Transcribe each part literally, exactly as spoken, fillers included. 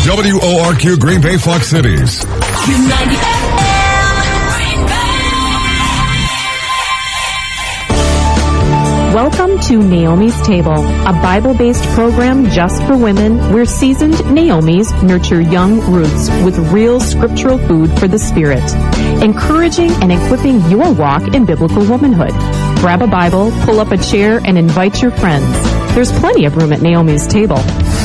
W O R Q Green Bay, Fox Cities. Welcome to Naomi's Table, a Bible-based program just for women where seasoned Naomis nurture young roots with real scriptural food for the spirit, encouraging and equipping your walk in biblical womanhood. Grab a Bible, pull up a chair, and invite your friends. There's plenty of room at Naomi's Table.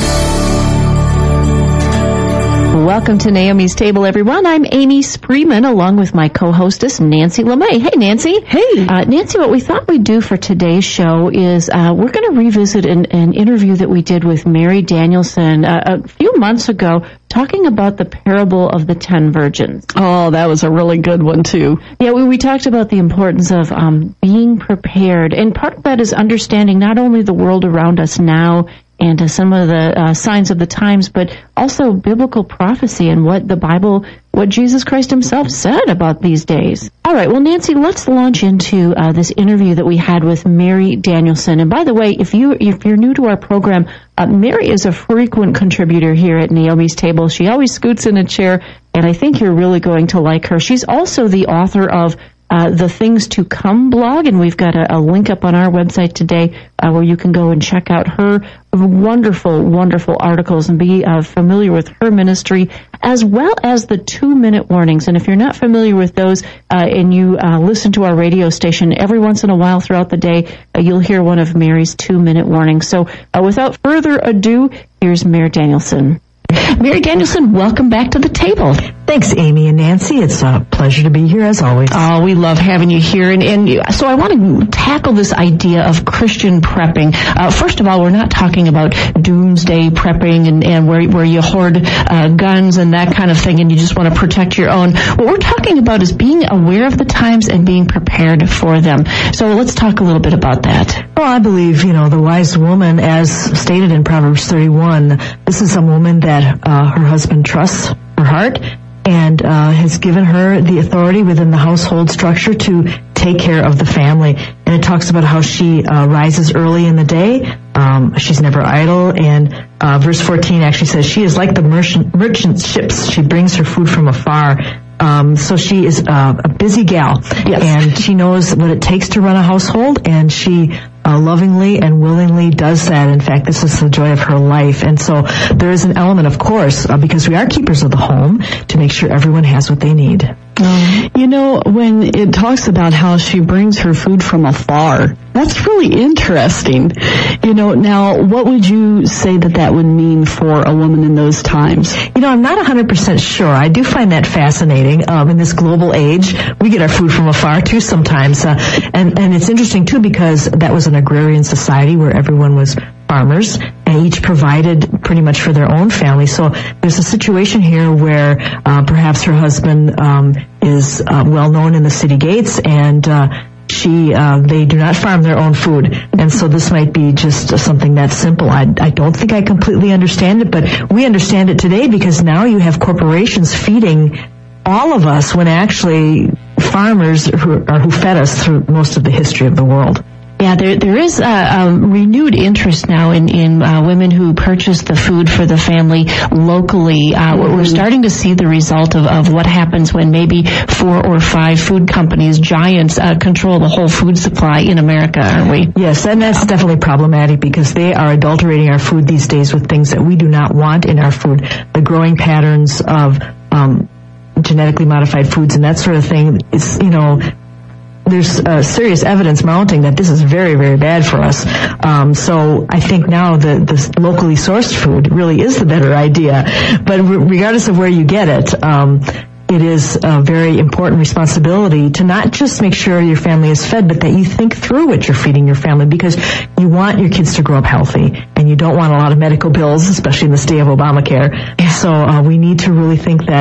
Welcome to Naomi's Table, everyone. I'm Amy Spreeman, along with my co-hostess, Nancy LeMay. Hey, Nancy. Hey. Uh, Nancy, what we thought we'd do for today's show is uh, we're going to revisit an, an interview that we did with Mary Danielson uh, a few months ago, talking about the parable of the ten virgins. Oh, that was a really good one, too. Yeah, we, we talked about the importance of um, being prepared, and part of that is understanding not only the world around us now and uh, some of the uh, signs of the times, but also biblical prophecy and what the Bible, what Jesus Christ himself said about these days. All right, well, Nancy, let's launch into uh, this interview that we had with Mary Danielson. And by the way, if, you, if you're new to our program, uh, Mary is a frequent contributor here at Naomi's Table. She always scoots in a chair, and I think you're really going to like her. She's also the author of Uh, the Things to Come blog, and we've got a, a link up on our website today uh, where you can go and check out her wonderful, wonderful articles and be uh, familiar with her ministry, as well as the two-minute warnings. And if you're not familiar with those uh, and you uh, listen to our radio station, every once in a while throughout the day, uh, you'll hear one of Mary's two-minute warnings. So uh, without further ado, here's Mary Danielson. Mary Danielson, welcome back to the table. Thanks, Amy and Nancy. It's a pleasure to be here, as always. Oh, we love having you here. And, and so I want to tackle this idea of Christian prepping. Uh, first of all, we're not talking about doomsday prepping and, and where, where you hoard uh, guns and that kind of thing and you just want to protect your own. What we're talking about is being aware of the times and being prepared for them. So let's talk a little bit about that. Well, I believe, you know, the wise woman, as stated in Proverbs thirty-one, this is a woman that uh, her husband trusts her heart and uh, has given her the authority within the household structure to take care of the family. And it talks about how she uh, rises early in the day. Um, she's never idle. And uh, verse fourteen actually says, she is like the merchant, merchant ships. She brings her food from afar. Um, so she is uh, a busy gal. Yes. And she knows what it takes to run a household, and she Uh, lovingly and willingly does that. In fact, this is the joy of her life. And so there is an element, of course, uh, because we are keepers of the home, to make sure everyone has what they need. Um, you know, when it talks about how she brings her food from afar, that's really interesting. You know, now, what would you say that that would mean for a woman in those times? You know, I'm not one hundred percent sure. I do find that fascinating. Um, in this global age, we get our food from afar, too, sometimes. Uh, and, and it's interesting, too, because that was an agrarian society where everyone was farmers and each provided pretty much for their own family. So there's a situation here where uh, perhaps her husband um, is uh, well known in the city gates, and uh, she uh, they do not farm their own food. And so this might be just uh, something that simple. I, I don't think I completely understand it, but we understand it today because now you have corporations feeding all of us when actually farmers who, are, who fed us through most of the history of the world. Yeah, there there is a, a renewed interest now in in uh, women who purchase the food for the family locally. Uh, mm-hmm. We're starting to see the result of, of what happens when maybe four or five food companies, giants, uh, control the whole food supply in America, aren't we? Yes, and that's definitely problematic because they are adulterating our food these days with things that we do not want in our food. The growing patterns of um, genetically modified foods and that sort of thing is, you know, there's uh, serious evidence mounting that this is very, very bad for us. Um, so I think now the, the locally sourced food really is the better idea. But re- regardless of where you get it, um, it is a very important responsibility to not just make sure your family is fed, but that you think through what you're feeding your family, because you want your kids to grow up healthy, and you don't want a lot of medical bills, especially in this day of Obamacare. So uh, we need to really think that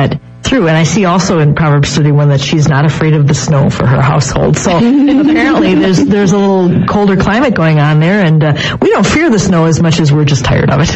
through. And I see also in Proverbs thirty-one that she's not afraid of the snow for her household. So apparently there's there's a little colder climate going on there, and uh, we don't fear the snow as much as we're just tired of it.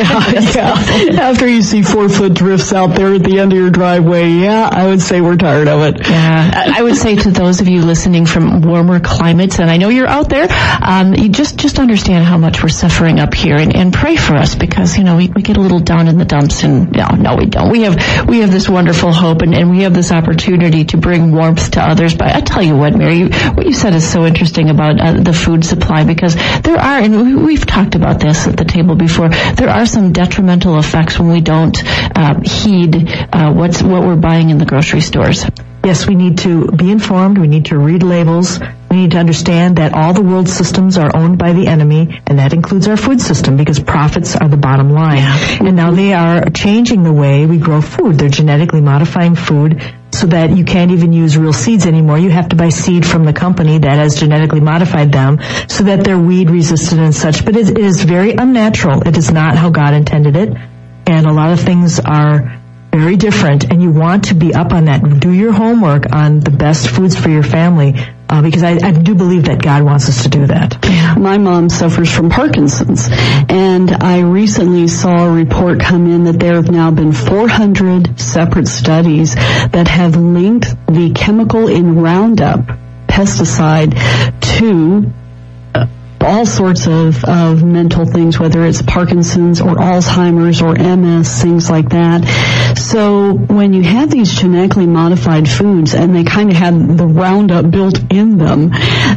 Yeah, yeah. After you see four-foot drifts out there at the end of your driveway, yeah, I would say we're tired of it. Yeah, I would say to those of you listening from warmer climates, and I know you're out there, um, you just just understand how much we're suffering up here, and, and pray for us, because you know we, we get a little down in the dumps, and no, no, we don't. We have we have this wonderful hope, and, and we have this opportunity to bring warmth to others. But I tell you what, Mary, you, what you said is so interesting about uh, the food supply, because there are, and we, we've talked about this at the table before, there are some detrimental effects when we don't uh, heed uh, what's what we're buying in the grocery stores. Yes, we need to be informed. We need to read labels. We need to understand that all the world systems are owned by the enemy, and that includes our food system, because profits are the bottom line. Yeah. And now they are changing the way we grow food. They're genetically modifying food so that you can't even use real seeds anymore. You have to buy seed from the company that has genetically modified them so that they're weed resistant and such. But it is very unnatural. It is not how God intended it. And a lot of things are very different, and you want to be up on that. Do your homework on the best foods for your family, uh, because I, I do believe that God wants us to do that. My mom suffers from Parkinson's, and I recently saw a report come in that there have now been four hundred separate studies that have linked the chemical in Roundup pesticide to all sorts of, of mental things, whether it's Parkinson's or Alzheimer's or M S, things like that. So when you have these genetically modified foods and they kind of have the Roundup built in them,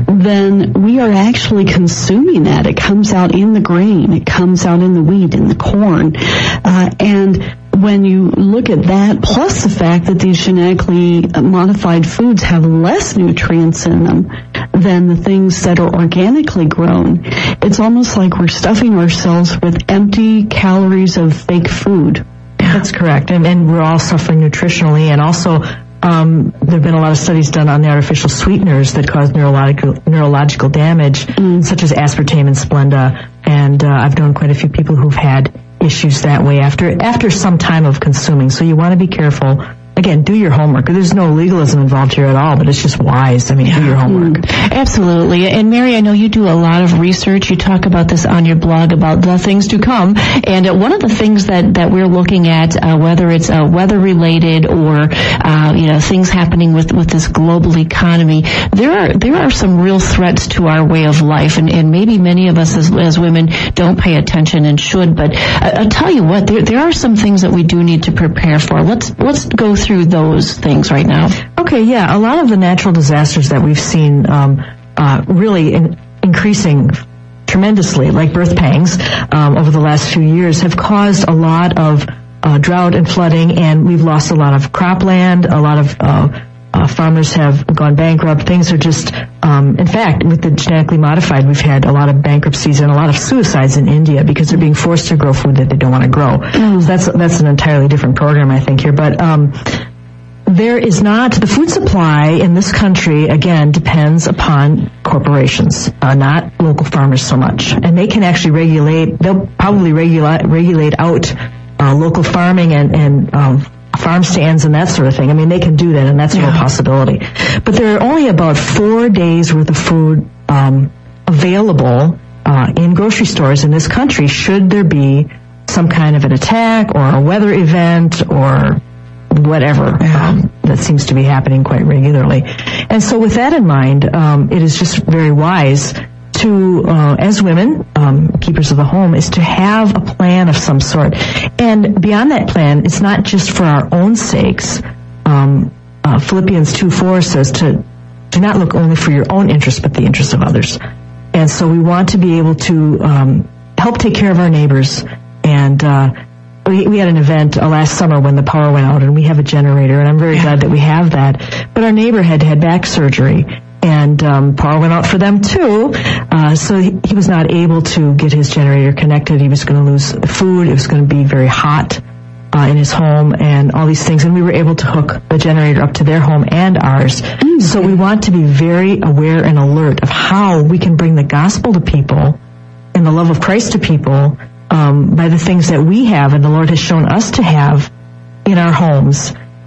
then we are actually consuming that. It comes out in the grain. It comes out in the wheat, in the corn. Uh, and when you look at that, plus the fact that these genetically modified foods have less nutrients in them than the things that are organically grown, it's almost like we're stuffing ourselves with empty calories of fake food. That's correct. And, and we're all suffering nutritionally, and also um, there have been a lot of studies done on the artificial sweeteners that cause neurological neurological damage, mm. such as aspartame and Splenda. And uh, I've known quite a few people who've had issues that way after after some time of consuming. So you want to be careful. Again, do your homework. There's no legalism involved here at all, but it's just wise. I mean, do your homework. Absolutely. And Mary, I know you do a lot of research. You talk about this on your blog about the things to come. And uh, one of the things that, that we're looking at, uh, whether it's uh, weather-related or, uh, you know, things happening with, with this global economy, there are there are some real threats to our way of life. And, and maybe many of us as, as women don't pay attention and should. But uh, I'll tell you what, there, there are some things that we do need to prepare for. Let's let's go through through those things right now. Okay, yeah. A lot of the natural disasters that we've seen um, uh, really in, increasing tremendously, like birth pangs, um, over the last few years, have caused a lot of uh, drought and flooding, and we've lost a lot of cropland. A lot of uh, uh, farmers have gone bankrupt. Things are just, um, in fact, with the genetically modified, we've had a lot of bankruptcies and a lot of suicides in India because they're being forced to grow food that they don't want to grow. Mm. So that's that's an entirely different program, I think, here. But um, there is not, the food supply in this country, again, depends upon corporations, uh, not local farmers so much. And they can actually regulate, they'll probably regulate, regulate out uh, local farming and, and um, farm stands and that sort of thing. I mean, they can do that, and that's a real possibility. But there are only about four days worth of food um, available uh, in grocery stores in this country should there be some kind of an attack or a weather event or whatever um, that seems to be happening quite regularly. And so with that in mind, um, it is just very wise to, uh, as women, um, keepers of the home, is to have a plan of some sort. And beyond that plan, it's not just for our own sakes. Um, uh, Philippians two four says to do not look only for your own interests, but the interests of others. And so we want to be able to um, help take care of our neighbors. And uh, we, we had an event uh, last summer when the power went out, and we have a generator, and I'm very yeah. glad that we have that. But our neighbor had had back surgery, and um, power went out for them too, uh, so he, he was not able to get his generator connected. He was going to lose the food. It was going to be very hot uh, in his home and all these things, and we were able to hook the generator up to their home and ours. Mm-hmm. So we want to be very aware and alert of how we can bring the gospel to people and the love of Christ to people um, by the things that we have and the Lord has shown us to have in our homes.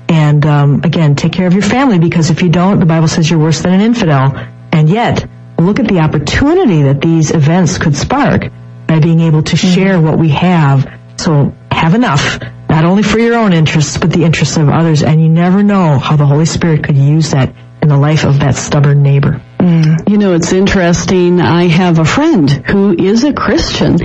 And um, again, take care of your family, because if you don't, the Bible says you're worse than an infidel. And yet, look at the opportunity that these events could spark by being able to share what we have. So have enough, not only for your own interests, but the interests of others. And you never know how the Holy Spirit could use that in the life of that stubborn neighbor. Mm. You know, it's interesting. I have a friend who is a Christian,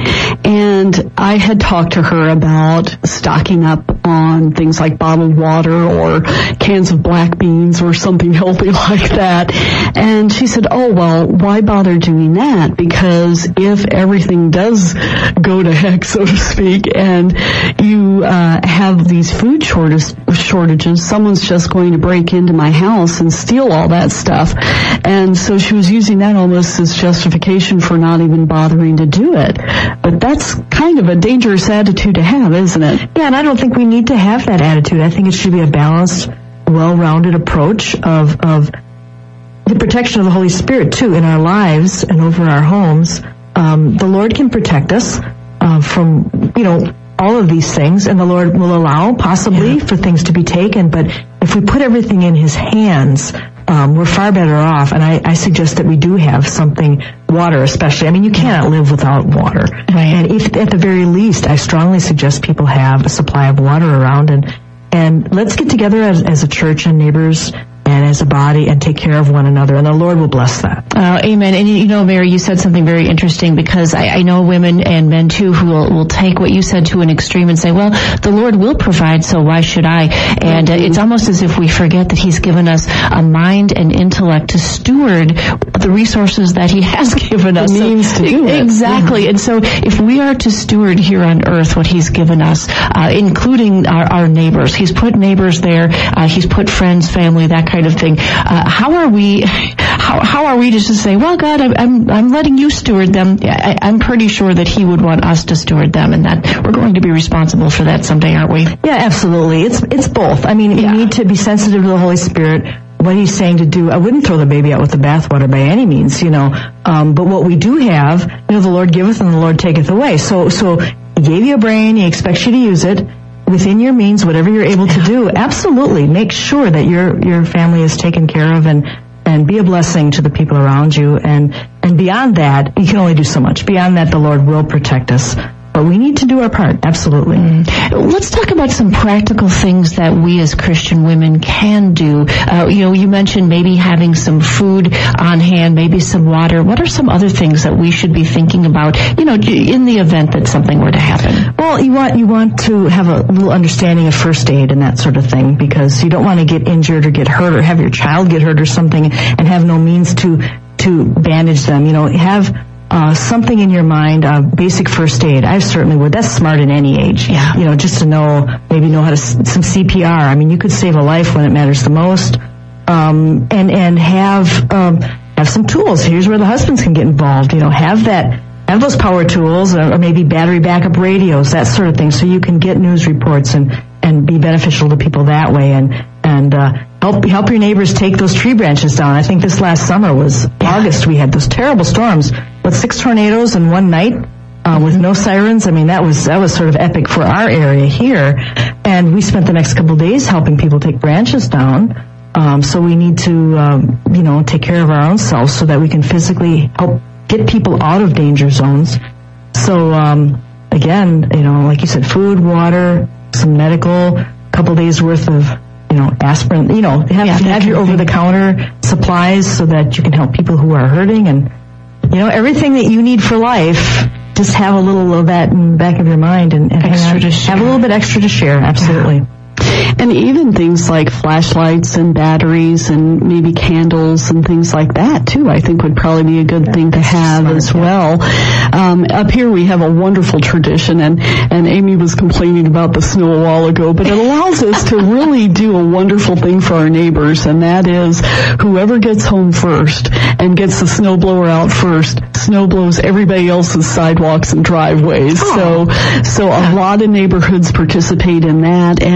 and I had talked to her about stocking up on things like bottled water or cans of black beans or something healthy like that. And she said, oh, well, why bother doing that? Because if everything does go to heck, so to speak, and you uh, have these food shortage, shortages, someone's just going to break into my house and steal all that stuff. And so she was using that almost as justification for not even bothering to do it. But that's kind of a dangerous attitude to have, isn't it? Yeah, and I don't think we need to have that attitude. I think it should be a balanced, well-rounded approach of, of the protection of the Holy Spirit, too, in our lives and over our homes. Um, the Lord can protect us uh, from, you know, all of these things, and the Lord will allow, possibly, yeah. for things to be taken. But if we put everything in His hands, um, we're far better off. And I, I suggest that we do have something, water especially. I mean, you cannot live without water. Right. And if, at the very least, I strongly suggest people have a supply of water around. And, and let's get together as, as a church and neighbors and as a body and take care of one another, and the Lord will bless that. Uh, amen. And you know, Mary, you said something very interesting, because I, I know women and men too who will, will take what you said to an extreme and say, well, the Lord will provide, so why should I? And uh, it's almost as if we forget that He's given us a mind and intellect to steward the resources that He has given us. The means to do it. Exactly. Yeah. And so if we are to steward here on earth what He's given us, uh, including our, our neighbors, He's put neighbors there, uh, He's put friends, family, that kind of thing. Uh, how are we? How, how are we to just say, "Well, God, I'm I'm, I'm letting you steward them"? I, I'm pretty sure that He would want us to steward them, and that we're going to be responsible for that someday, aren't we? Yeah, absolutely. It's it's both. I mean, yeah. you need to be sensitive to the Holy Spirit. What He's saying to do. I wouldn't throw the baby out with the bathwater by any means, you know. Um, but what we do have, you know, the Lord giveth and the Lord taketh away. So so He gave you a brain. He expects you to use it within your means, whatever you're able to do. Absolutely, make sure that your your family is taken care of, and and be a blessing to the people around you. And and beyond that, you can only do so much. Beyond that, the Lord will protect us. But we need to do our part, absolutely. Mm. Let's talk about some practical things that we as Christian women can do. Uh, you know, you mentioned maybe having some food on hand, maybe some water. What are some other things that we should be thinking about, you know, in the event that something were to happen? Well, you want you want to have a little understanding of first aid and that sort of thing, because you don't want to get injured or get hurt or have your child get hurt or something and have no means to to bandage them. You know, have Uh, something in your mind, uh, basic first aid. I certainly would. That's smart at any age. Yeah. You know, just to know, maybe know how to, some C P R. I mean, you could save a life when it matters the most. Um, and, and have, um, have some tools. Here's where the husbands can get involved. You know, have that, have those power tools, or, or maybe battery backup radios, that sort of thing, so you can get news reports and, and be beneficial to people that way. And, and, uh, help, help your neighbors take those tree branches down. I think this last summer was August. We had those terrible storms with six tornadoes in one night, uh, with no sirens. I mean, that was, that was sort of epic for our area here. And we spent the next couple of days helping people take branches down. Um, so we need to, um, you know, take care of our own selves so that we can physically help get people out of danger zones. So, um, again, you know, like you said, food, water, some medical, a couple days worth of, you know, aspirin, you know, have, yeah, have your over-the-counter supplies so that you can help people who are hurting. And, you know, everything that you need for life, just have a little of that in the back of your mind, and, and extra to share. Have a little bit extra to share, absolutely. Yeah. And even things like flashlights and batteries and maybe candles and things like that, too, I think would probably be a good yeah, thing to have smart, as yeah. well. Um, up here we have a wonderful tradition, and, and Amy was complaining about the snow a while ago, but it allows us to really do a wonderful thing for our neighbors, and that is whoever gets home first and gets the snowblower out first, snow blows everybody else's sidewalks and driveways. Oh. So, so a lot of neighborhoods participate in that, and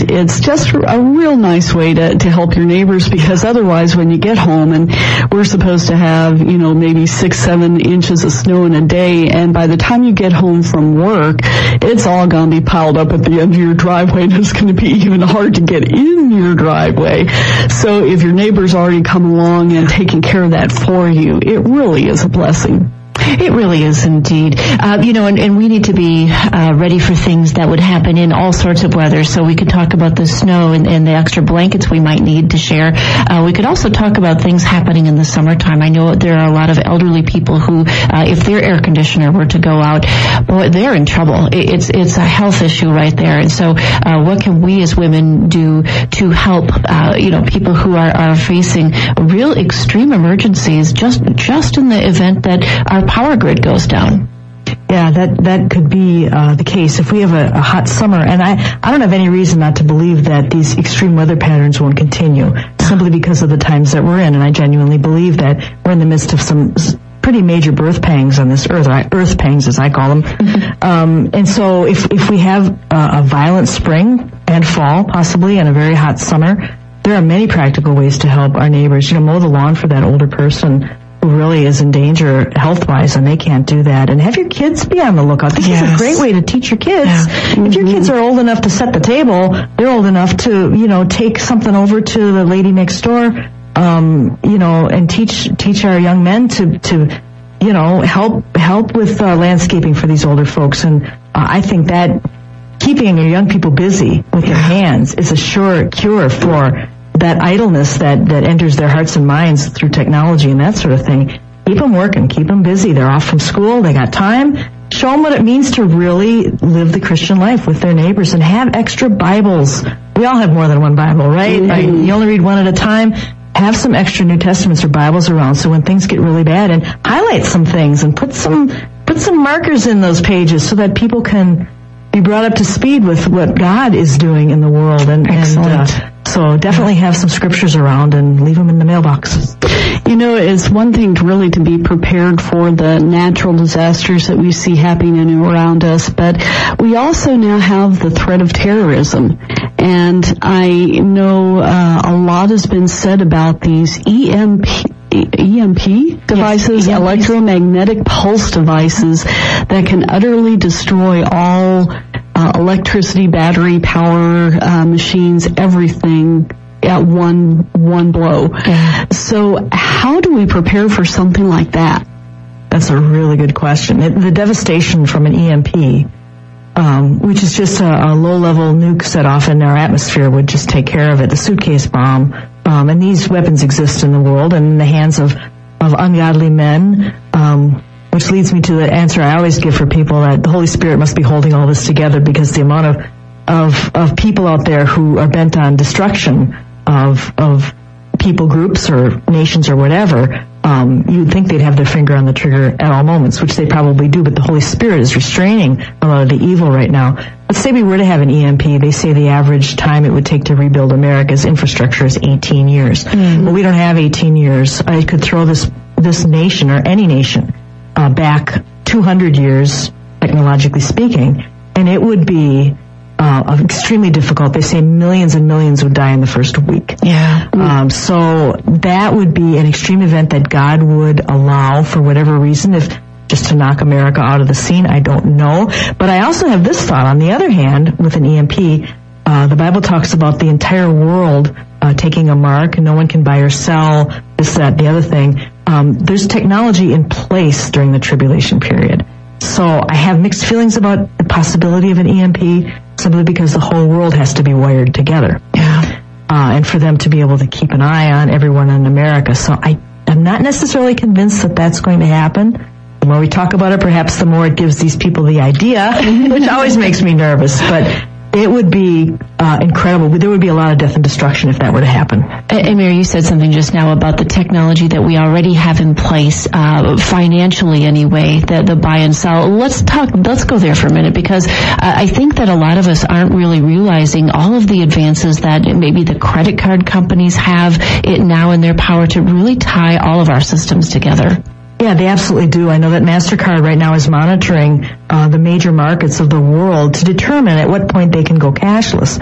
it's just a real nice way to, to help your neighbors, because otherwise when you get home, and we're supposed to have, you know, maybe six, seven inches of snow in a day, and by the time you get home from work, it's all going to be piled up at the end of your driveway, and it's going to be even hard to get in your driveway. So if your neighbor's already come along and taking care of that for you, it really is a blessing. It really is indeed. Uh, you know, and, and we need to be uh, ready for things that would happen in all sorts of weather. So we could talk about the snow and, and the extra blankets we might need to share. Uh, we could also talk about things happening in the summertime. I know there are a lot of elderly people who, uh, if their air conditioner were to go out, boy, they're in trouble. It, it's it's a health issue right there. And so uh, what can we as women do to help, uh, you know, people who are, are facing real extreme emergencies just just in the event that our power grid goes down? Yeah, that that could be uh, the case if we have a, a hot summer. And I, I don't have any reason not to believe that these extreme weather patterns won't continue, simply because of the times that we're in. And I genuinely believe that we're in the midst of some pretty major birth pangs on this earth, or earth pangs as I call them. Mm-hmm. Um, and so if, if we have a, a violent spring and fall, possibly, and a very hot summer, there are many practical ways to help our neighbors. You know, mow the lawn for that older person who really is in danger health-wise, and they can't do that. And have your kids be on the lookout. This yes. is a great way to teach your kids. Yeah. Mm-hmm. If your kids are old enough to set the table, they're old enough to, you know, take something over to the lady next door, um, you know, and teach teach our young men to, to you know, help help with uh, landscaping for these older folks. And uh, I think that keeping your young people busy with their hands is a sure cure for that idleness that, that enters their hearts and minds through technology and that sort of thing. Keep them working. Keep them busy. They're off from school. They got time. Show them what it means to really live the Christian life with their neighbors, and have extra Bibles. We all have more than one Bible, right? Mm-hmm. I, you only read one at a time. Have some extra New Testaments or Bibles around, so when things get really bad, and highlight some things and put some put some markers in those pages so that people can be brought up to speed with what God is doing in the world. And, Excellent. and uh, so definitely have some scriptures around and leave them in the mailbox. You know, it's one thing to really to be prepared for the natural disasters that we see happening around us, but we also now have the threat of terrorism. And I know uh, a lot has been said about these E M P E M P devices, yes, E M Ps. Electromagnetic pulse devices that can utterly destroy all uh, electricity, battery, power, uh, machines, everything at one one blow. Yeah. So how do we prepare for something like that? That's a really good question. It, the devastation from an E M P, um, which is just a, a low-level nuke set off in our atmosphere, would just take care of it. The suitcase bomb. Um, and these weapons exist in the world and in the hands of, of ungodly men, um, which leads me to the answer I always give for people, that the Holy Spirit must be holding all this together, because the amount of, of, of people out there who are bent on destruction of, of people groups or nations or whatever, um, you'd think they'd have their finger on the trigger at all moments, which they probably do, but the Holy Spirit is restraining a lot of the evil right now. Let's say we were to have an E M P. They say the average time it would take to rebuild America's infrastructure is eighteen years. Mm-hmm. Well, we don't have eighteen years. I could throw this this nation, or any nation, uh, back two hundred years, technologically speaking, and it would be uh, extremely difficult. They say millions and millions would die in the first week. Yeah. Um, so that would be an extreme event that God would allow for whatever reason, if just to knock America out of the scene, I don't know. But I also have this thought. On the other hand, with an E M P, uh, the Bible talks about the entire world uh, taking a mark. No one can buy or sell this, that, the other thing. Um, there's technology in place during the tribulation period. So I have mixed feelings about the possibility of an E M P, simply because the whole world has to be wired together. Yeah. Uh, and for them to be able to keep an eye on everyone in America. So I am not necessarily convinced that that's going to happen. The more we talk about it, perhaps the more it gives these people the idea, which always makes me nervous. But it would be uh, incredible. There would be a lot of death and destruction if that were to happen. And Mary, you said something just now about the technology that we already have in place, uh, financially anyway, the, the buy and sell. Let's talk, let's go there for a minute, because uh, I think that a lot of us aren't really realizing all of the advances that maybe the credit card companies have it now in their power to really tie all of our systems together. Yeah, they absolutely do. I know that MasterCard right now is monitoring uh, the major markets of the world to determine at what point they can go cashless.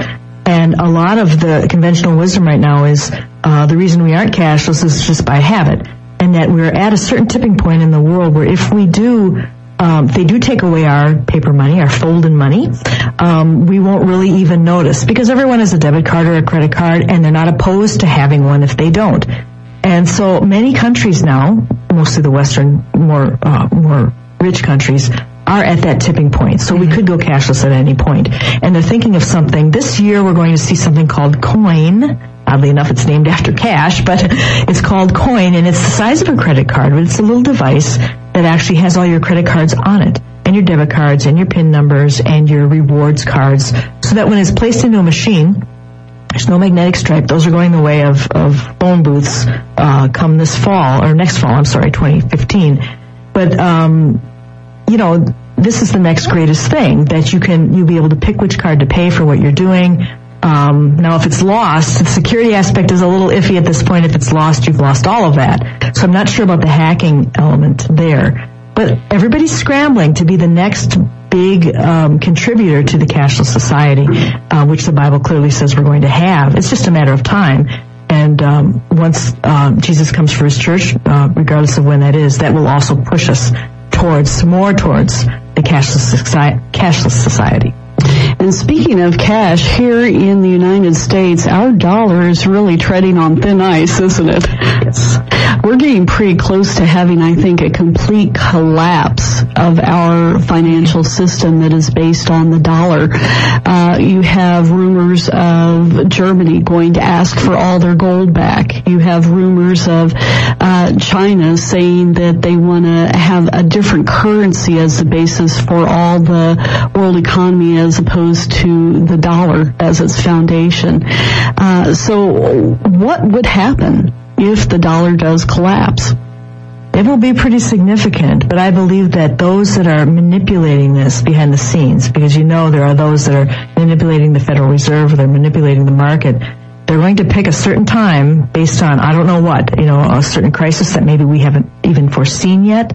And a lot of the conventional wisdom right now is uh, the reason we aren't cashless is just by habit, and that we're at a certain tipping point in the world where if we do, um, they do take away our paper money, our fold-in money, um, we won't really even notice because everyone has a debit card or a credit card, and they're not opposed to having one if they don't. And so many countries now, mostly the Western, more uh, more rich countries, are at that tipping point. So we could go cashless at any point. And they're thinking of something. This year we're going to see something called Coin. Oddly enough, it's named after cash, but it's called Coin, and it's the size of a credit card, but it's a little device that actually has all your credit cards on it, and your debit cards, and your PIN numbers, and your rewards cards, so that when it's placed into a machine, there's no magnetic stripe. Those are going the way of, of phone booths uh, come this fall, or next fall, I'm sorry, twenty fifteen. But, um, you know, this is the next greatest thing, that you can, you'll be able to pick which card to pay for what you're doing. Um, now, if it's lost, the security aspect is a little iffy at this point. If it's lost, you've lost all of that. So I'm not sure about the hacking element there. But everybody's scrambling to be the next big um, contributor to the cashless society, uh, which the Bible clearly says we're going to have. It's just a matter of time. And um, once um, Jesus comes for his church, uh, regardless of when that is, that will also push us towards, more towards the cashless society. Cashless society. And speaking of cash, here in the United States, our dollar is really treading on thin ice, isn't it? Yes. We're getting pretty close to having, I think, a complete collapse of our financial system that is based on the dollar. Uh, you have rumors of Germany going to ask for all their gold back. You have rumors of uh, China saying that they want to have a different currency as the basis for all the world economy as opposed to the dollar as its foundation. Uh, so what would happen if the dollar does collapse? It will be pretty significant, but I believe that those that are manipulating this behind the scenes, because you know there are those that are manipulating the Federal Reserve, they're manipulating the market, they're going to pick a certain time based on, I don't know what, you know, a certain crisis that maybe we haven't even foreseen yet.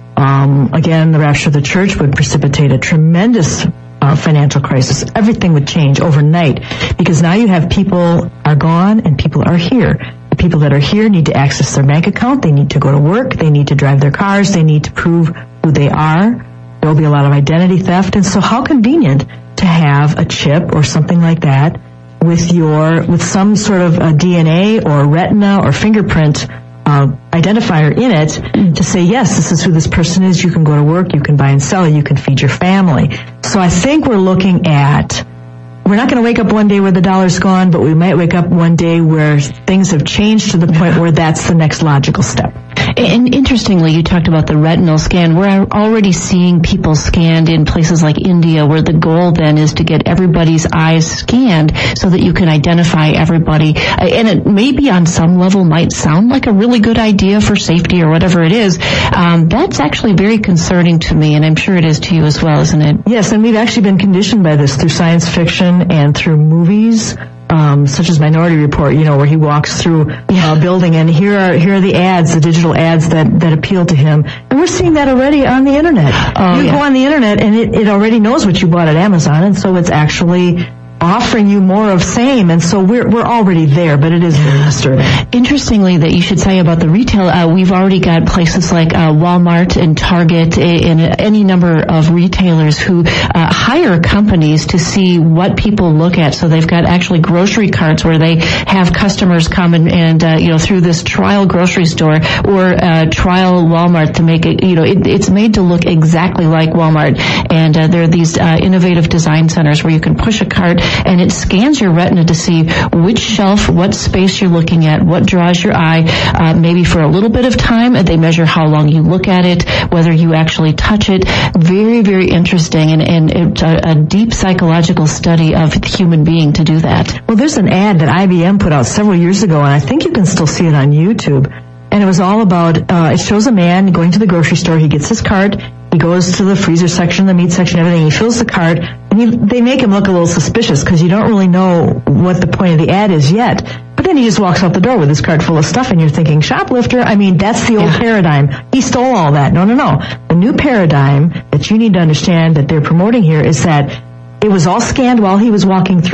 Um, again, the rapture of the church would precipitate a tremendous Uh, financial crisis. Everything would change overnight because now you have people are gone and people are here. The people that are here need to access their bank account. They need to go to work. They need to drive their cars. They need to prove who they are. There will be a lot of identity theft. And so how convenient to have a chip or something like that with your, with some sort of a D N A or retina or fingerprint Uh, identifier in it to say, yes, this is who this person is. You can go to work, you can buy and sell, you can feed your family. So I think we're looking at, we're not going to wake up one day where the dollar's gone, but we might wake up one day where things have changed to the point where that's the next logical step. And interestingly, you talked about the retinal scan. We're already seeing people scanned in places like India, where the goal then is to get everybody's eyes scanned so that you can identify everybody. And it maybe on some level might sound like a really good idea for safety or whatever it is. Um, that's actually very concerning to me, and I'm sure it is to you as well, isn't it? Yes, and we've actually been conditioned by this through science fiction and through movies. Um, such as Minority Report, you know, where he walks through a building, and here are here are the ads, the digital ads that, that appeal to him. And we're seeing that already on the Internet. Oh, you yeah. go on the Internet, and it, it already knows what you bought at Amazon, and so it's actually offering you more of same, and so we're we're already there, but it is very disturbing. Interestingly, that you should say about the retail, uh, we've already got places like uh, Walmart and Target and any number of retailers who uh, hire companies to see what people look at. So they've got actually grocery carts where they have customers come and, and uh, you know, through this trial grocery store or uh, trial Walmart to make it, you know, it, it's made to look exactly like Walmart. And uh, there are these uh, innovative design centers where you can push a cart and it scans your retina to see which shelf, what space you're looking at, what draws your eye, uh, maybe for a little bit of time. They measure how long you look at it, whether you actually touch it. Very, very interesting, and, and it's a, a deep psychological study of the human being to do that. Well, there's an ad that I B M put out several years ago, and I think you can still see it on YouTube. And it was all about, uh, it shows a man going to the grocery store. He gets his cart. He goes to the freezer section, the meat section, everything. He fills the cart, and he, they make him look a little suspicious because you don't really know what the point of the ad is yet. But then he just walks out the door with his cart full of stuff, and you're thinking, shoplifter? I mean, that's the old yeah. paradigm. He stole all that. No, no, no. The new paradigm that you need to understand that they're promoting here is that it was all scanned while he was walking through.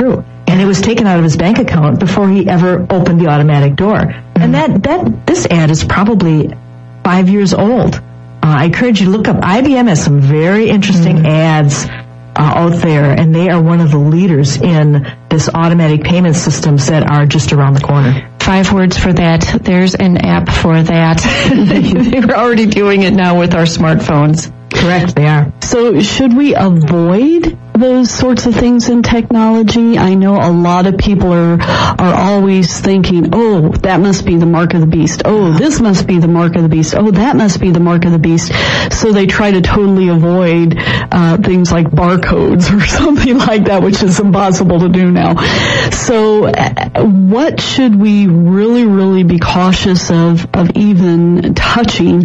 and it was taken out of his bank account before he ever opened the automatic door. Mm-hmm. And that, that this ad is probably five years old. Uh, I encourage you to look up. I B M has some very interesting mm-hmm. ads uh, out there, and they are one of the leaders in this automatic payment systems that are just around the corner. Five words for that. There's an app for that. They're already doing it now with our smartphones. Correct, they are. So should we avoid those sorts of things in technology? I know a lot of people are are always thinking, oh, that must be the mark of the beast. Oh, this must be the mark of the beast. Oh, that must be the mark of the beast. So they try to totally avoid uh, things like barcodes or something like that, which is impossible to do now. So uh, what should we really, really be cautious of, of even touching,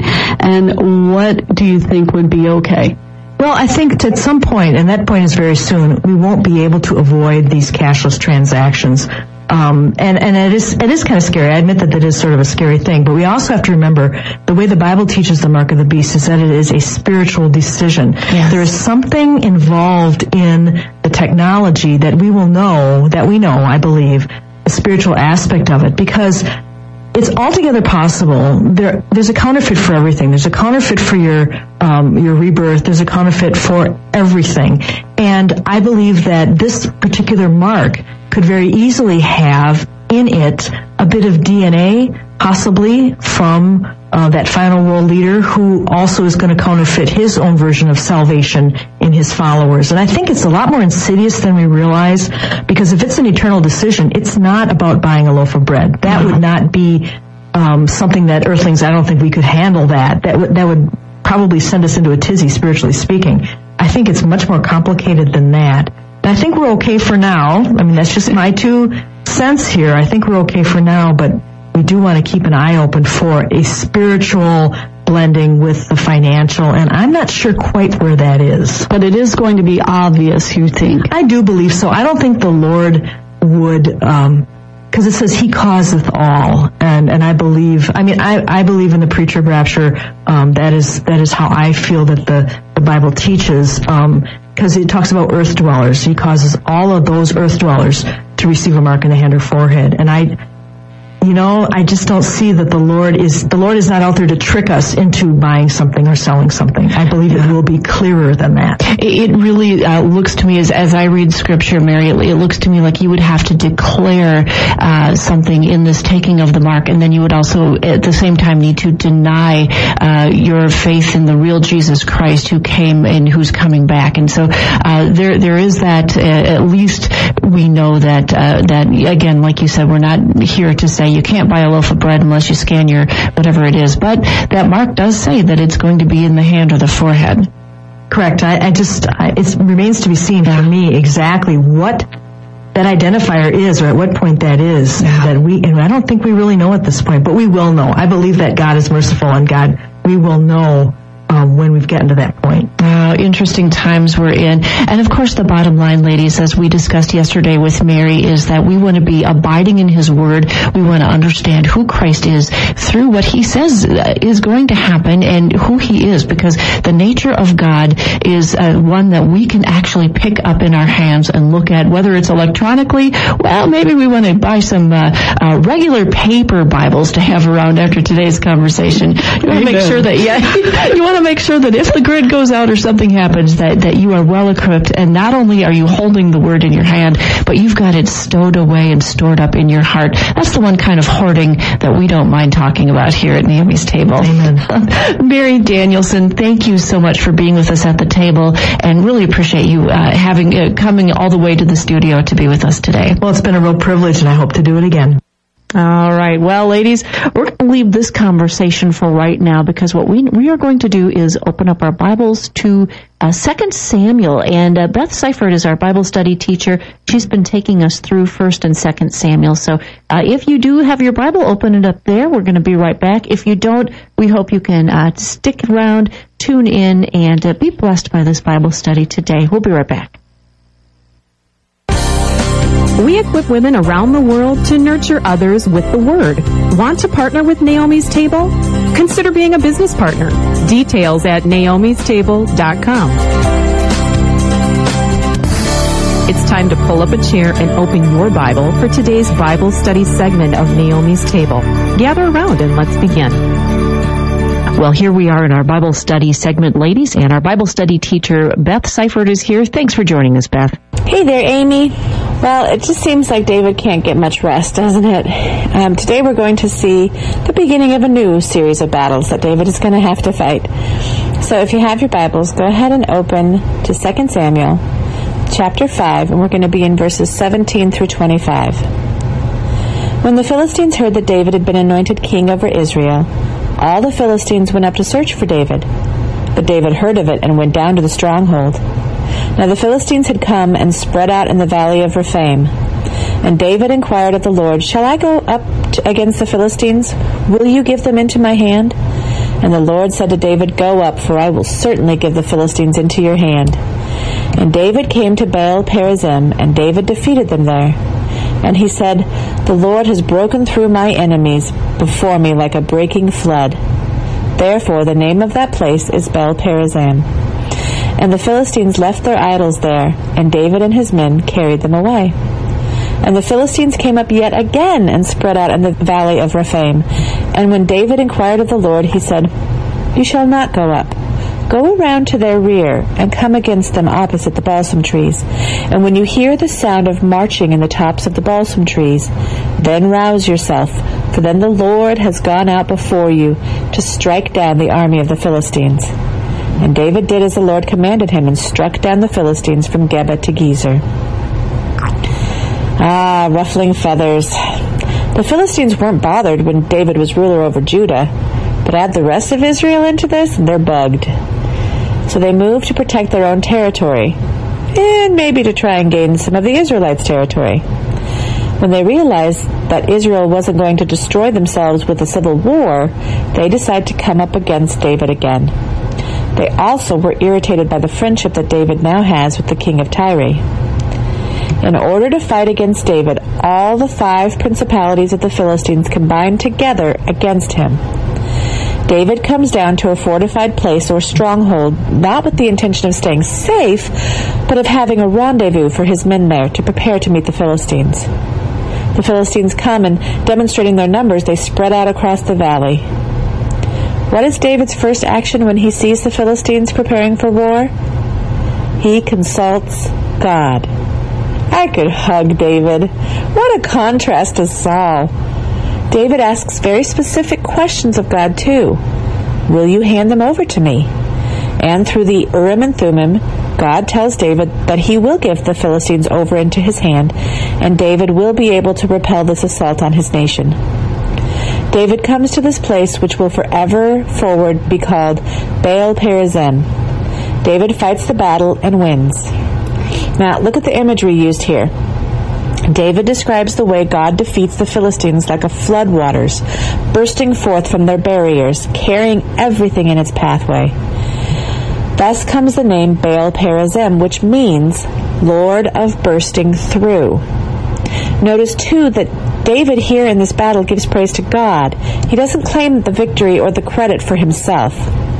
and what do you think would be okay? Well, I think at some point, and that point is very soon, we won't be able to avoid these cashless transactions. Um, and, and it is, it is kind of scary. I admit that that is sort of a scary thing, but we also have to remember the way the Bible teaches the mark of the beast is that it is a spiritual decision. Yes. There is something involved in the technology that we will know, that we know, I believe, the spiritual aspect of it, because it's altogether possible. There, there's a counterfeit for everything. There's a counterfeit for your um, your rebirth. There's a counterfeit for everything. And I believe that this particular mark could very easily have in it a bit of D N A, possibly from uh, that final world leader who also is going to counterfeit his own version of salvation in his followers. And I think it's a lot more insidious than we realize, because if it's an eternal decision, it's not about buying a loaf of bread. That no. would not be um, something that earthlings, I don't think we could handle that. That would, that would probably send us into a tizzy, spiritually speaking. I think it's much more complicated than that. And I think we're okay for now. I mean, that's just my two cents here. I think we're okay for now, but we do want to keep an eye open for a spiritual blending with the financial, and I'm not sure quite where that is. But it is going to be obvious, you think? I do believe so. I don't think the Lord would, um, because it says He causeth all, and and I believe. I mean, I I believe in the pre trib rapture. Um, that is that is how I feel that the the Bible teaches. Um, because it talks about earth dwellers. He causes all of those earth dwellers to receive a mark in the hand or forehead. And I, you know, I just don't see that the Lord is, the Lord is not out there to trick us into buying something or selling something. I believe it will be clearer than that. It really uh, looks to me, as, as I read Scripture, Mary, it, it looks to me like you would have to declare uh, something in this taking of the mark, and then you would also, at the same time, need to deny uh, your faith in the real Jesus Christ who came and who's coming back. And so uh, there, there is that, uh, at least we know that, uh, that, again, like you said, we're not here to say you can't buy a loaf of bread unless you scan your whatever it is. But that mark does say that it's going to be in the hand or the forehead. Correct. I, I just, I, it remains to be seen for me exactly what that identifier is, or at what point that is. Yeah. That we, and I don't think we really know at this point, but we will know. I believe that God is merciful, and God, we will know Um, when we've gotten to that point. Uh, interesting times we're in. And of course, the bottom line, ladies, as we discussed yesterday with Mary, is that we want to be abiding in His Word. We want to understand who Christ is through what He says is going to happen and who He is, because the nature of God is uh, one that we can actually pick up in our hands and look at, whether it's electronically. Well, maybe we want to buy some uh, uh, regular paper Bibles to have around after today's conversation. You want to make sure that, yeah, you want to make sure that if the grid goes out or something happens, that, that you are well equipped, and not only are you holding the Word in your hand, but you've got it stowed away and stored up in your heart. That's the one kind of hoarding that we don't mind talking about here at Naomi's Table. Amen. Mary Danielson, thank you so much for being with us at the table, and really appreciate you uh, having uh, coming all the way to the studio to be with us today. Well, it's been a real privilege, and I hope to do it again. All right. Well, ladies, we're going to leave this conversation for right now, because what we we are going to do is open up our Bibles to uh, Second Samuel. And uh, Beth Seifert is our Bible study teacher. She's been taking us through First and Second Samuel. So uh, if you do have your Bible, open it up there. We're going to be right back. If you don't, we hope you can uh, stick around, tune in, and uh, be blessed by this Bible study today. We'll be right back. We equip women around the world to nurture others with the Word. Want to partner with Naomi's Table? Consider being a business partner. Details at naomis table dot com. It's time to pull up a chair and open your Bible for today's Bible study segment of Naomi's Table. Gather around and let's begin. Well, here we are in our Bible study segment, ladies, and our Bible study teacher, Beth Seifert, is here. Thanks for joining us, Beth. Hey there, Amy. Well, it just seems like David can't get much rest, doesn't it? Um, today we're going to see the beginning of a new series of battles that David is going to have to fight. So if you have your Bibles, go ahead and open to Second Samuel, chapter five, and we're going to be in verses seventeen through twenty-five. When the Philistines heard that David had been anointed king over Israel, all the Philistines went up to search for David. But David heard of it and went down to the stronghold. Now the Philistines had come and spread out in the valley of Rephaim. And David inquired of the Lord, "Shall I go up to, against the Philistines? Will you give them into my hand?" And the Lord said to David, "Go up, for I will certainly give the Philistines into your hand." And David came to Baal Perazim, and David defeated them there. And he said, "The Lord has broken through my enemies before me like a breaking flood." Therefore the name of that place is Baal Perazim. And the Philistines left their idols there, and David and his men carried them away. And the Philistines came up yet again and spread out in the valley of Rephaim. And when David inquired of the Lord, he said, "You shall not go up. Go around to their rear and come against them opposite the balsam trees. And when you hear the sound of marching in the tops of the balsam trees, then rouse yourself, for then the Lord has gone out before you to strike down the army of the Philistines." And David did as the Lord commanded him and struck down the Philistines from Geba to Gezer. Ah, ruffling feathers. The Philistines weren't bothered when David was ruler over Judah, but add the rest of Israel into this, and they're bugged. So they moved to protect their own territory, and maybe to try and gain some of the Israelites' territory. When they realized that Israel wasn't going to destroy themselves with a civil war, they decided to come up against David again. They also were irritated by the friendship that David now has with the king of Tyre. In order to fight against David, all the five principalities of the Philistines combined together against him. David comes down to a fortified place or stronghold, not with the intention of staying safe, but of having a rendezvous for his men there to prepare to meet the Philistines. The Philistines come, and demonstrating their numbers, they spread out across the valley. What is David's first action when he sees the Philistines preparing for war? He consults God. I could hug David. What a contrast to Saul. David asks very specific questions of God, too. Will you hand them over to me? And through the Urim and Thummim, God tells David that he will give the Philistines over into his hand, and David will be able to repel this assault on his nation. David comes to this place which will forever forward be called Baal Perazim. David fights the battle and wins. Now, look at the imagery used here. David describes the way God defeats the Philistines like a flood waters, bursting forth from their barriers, carrying everything in its pathway. Thus comes the name Baal Perazim, which means Lord of bursting through. Notice, too, that David here in this battle gives praise to God. He doesn't claim the victory or the credit for himself.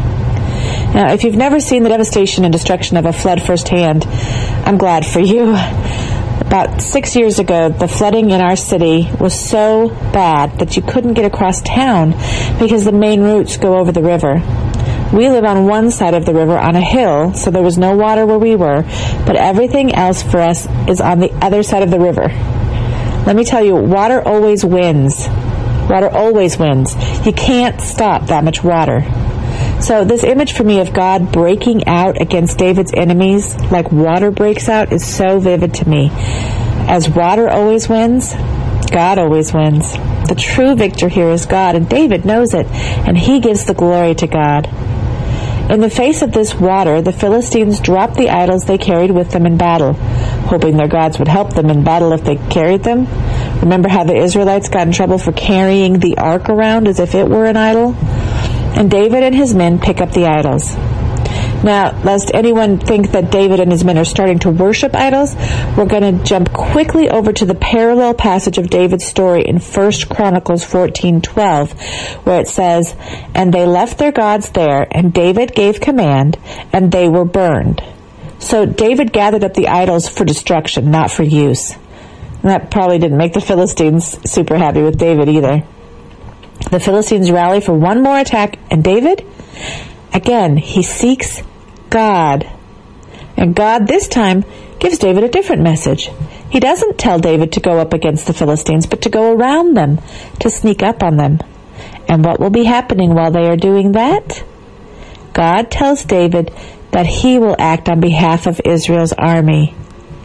Now, if you've never seen the devastation and destruction of a flood firsthand, I'm glad for you. About six years ago, the flooding in our city was so bad that you couldn't get across town because the main routes go over the river. We live on one side of the river on a hill, so there was no water where we were, but everything else for us is on the other side of the river. Let me tell you, water always wins. Water always wins. You can't stop that much water. So this image for me of God breaking out against David's enemies like water breaks out is so vivid to me. As water always wins, God always wins. The true victor here is God, and David knows it, and he gives the glory to God. In the face of this water, the Philistines dropped the idols they carried with them in battle, hoping their gods would help them in battle if they carried them. Remember how the Israelites got in trouble for carrying the ark around as if it were an idol? And David and his men pick up the idols. Now, lest anyone think that David and his men are starting to worship idols, we're going to jump quickly over to the parallel passage of David's story in First Chronicles fourteen twelve, where it says, "And they left their gods there, and David gave command, and they were burned. So David gathered up the idols for destruction, not for use. And that probably didn't make the Philistines super happy with David either. The Philistines rally for one more attack, and David, again, he seeks God. And God this time gives David a different message. He doesn't tell David to go up against the Philistines, but to go around them, to sneak up on them. And what will be happening while they are doing that? God tells David that he will act on behalf of Israel's army.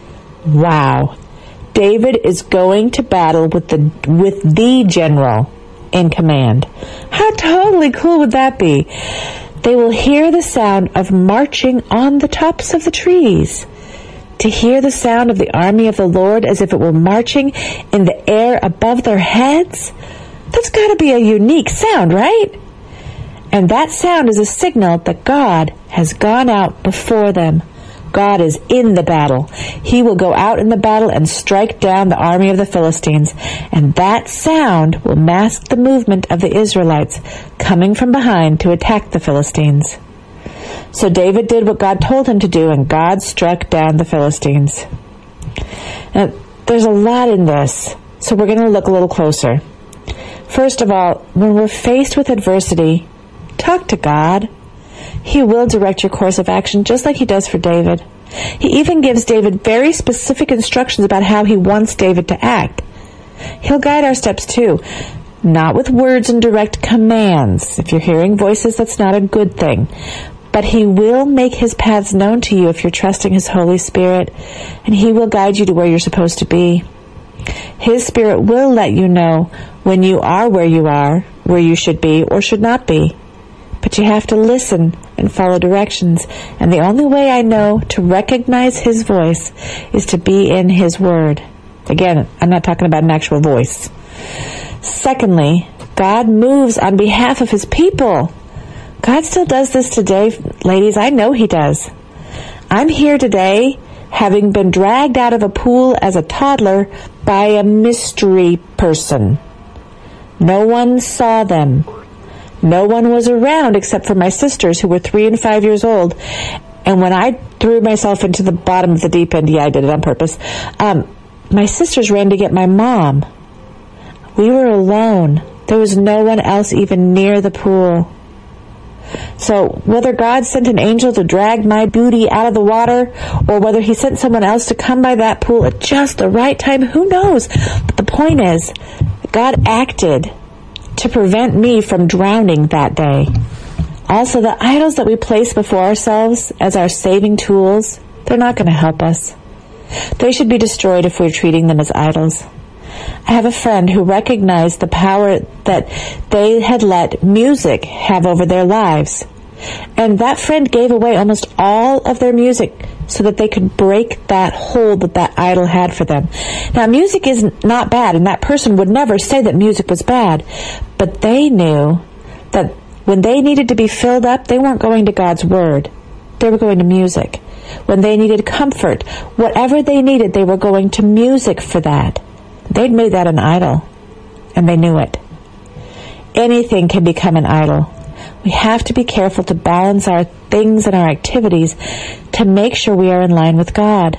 Wow. David is going to battle with the with the general in command. How totally cool would that be? They will hear the sound of marching on the tops of the trees. To hear the sound of the army of the Lord as if it were marching in the air above their heads? That's got to be a unique sound, right? And that sound is a signal that God has gone out before them. God is in the battle. He will go out in the battle and strike down the army of the Philistines. And that sound will mask the movement of the Israelites coming from behind to attack the Philistines. So David did what God told him to do, and God struck down the Philistines. Now, there's a lot in this, so we're going to look a little closer. First of all, when we're faced with adversity, talk to God. He will direct your course of action just like he does for David. He even gives David very specific instructions about how he wants David to act. He'll guide our steps too, not with words and direct commands. If you're hearing voices, that's not a good thing. But he will make his paths known to you if you're trusting his Holy Spirit, and he will guide you to where you're supposed to be. His Spirit will let you know when you are where you are, where you should be or should not be. But you have to listen and follow directions. And the only way I know to recognize his voice is to be in his word. Again, I'm not talking about an actual voice. Secondly, God moves on behalf of his people. God still does this today, ladies. I know he does. I'm here today having been dragged out of a pool as a toddler by a mystery person. No one saw them. No one was around except for my sisters who were three and five years old. And when I threw myself into the bottom of the deep end, yeah, I did it on purpose, um, my sisters ran to get my mom. We were alone. There was no one else even near the pool. So whether God sent an angel to drag my booty out of the water, or whether he sent someone else to come by that pool at just the right time, who knows? But the point is, God acted to prevent me from drowning that day. Also, the idols that we place before ourselves as our saving tools, they're not going to help us. They should be destroyed if we're treating them as idols. I have a friend who recognized the power that they had let music have over their lives. And that friend gave away almost all of their music so that they could break that hold that that idol had for them. Now, music is not bad, and that person would never say that music was bad. But they knew that when they needed to be filled up, they weren't going to God's Word. They were going to music. When they needed comfort, whatever they needed, they were going to music for that. They'd made that an idol, and they knew it. Anything can become an idol. We have to be careful to balance our things and our activities to make sure we are in line with God.